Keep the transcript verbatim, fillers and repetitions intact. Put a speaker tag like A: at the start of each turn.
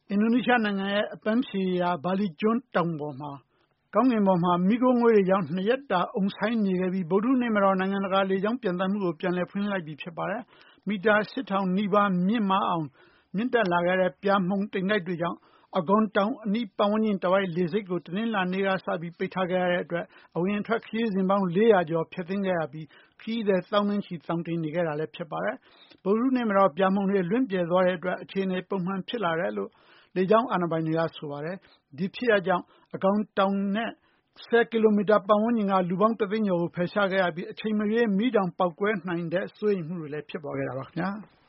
A: အင်ဒိုနီးရှားနိုင်ငံရဲ့အပန်းဖြေရာဘာလီကျွန်းတောင်ပေါ်မှာကောင်းကင်ပေါ်မှာမီးခိုးငွေ့တွေကြောင့်နှစ်ရက်တာအုံဆိုင်းနေခဲ့ပြီးဗုဒ္ဓဟူးနေ့မှာတော့နိုင်ငံတကာလေကြောင်းပျံသန်းမှုကိုပြန်လည်ဖွင့်လှစ်လိုက်ပြီဖြစ်ပါတယ်။မီတာ ရှစ်ထောင် နီးပါးမြင့်မားအောင်မြင့်တက်လာခဲ့တဲ့ပြာမှုန်တိမ်တိုက်တွေကြောင့်အဂွန်တောင်အနီးပတ်ဝန်းကျင်တဝိုက်လေဆိပ်ကိုတနင်္လာနေ့ကစပြီးပိတ်ထားခဲ့ရတဲ့အတွက်အဝင်အထွက်ခရီးစဉ်ပေါင်းလေးရာကျော်ဖျက်သိမ်းခဲ့ရပြီးခရီးသည်သောင်းနဲ့ချီသောင်တင်နေခဲ့တာလည်းဖြစ်ပါတယ်။ဗုဒ္ဓဟူးနေ့မှာတော့ပြာမှုန်တွေလွင့်ပြယ်သွားတဲ့အတွက်အခြေအနေပုံမှန်ဖြစ်လာတယ်လို့လေကြောင်းအာဏာပိုင်တွေကဆိုပါတယ်။ဒီဖြစ်ရပ်ကြောင့်အဂွန်တောင်နဲ့ဆယ်ကီလိုမီတာပတ်ဝန်းကျင်ကလူပေါင်းတသိန်းကျော်ကိုဖယ်ရှားခဲ့ရပြီးအချိန်မရွေးမီးတောင်ပေါက်ကွဲနိုင်တဲ့စိုးရိမ်မှုတွေလည်းဖြစ်ပေါ်ခဲ့တာပါခင်ဗျာ။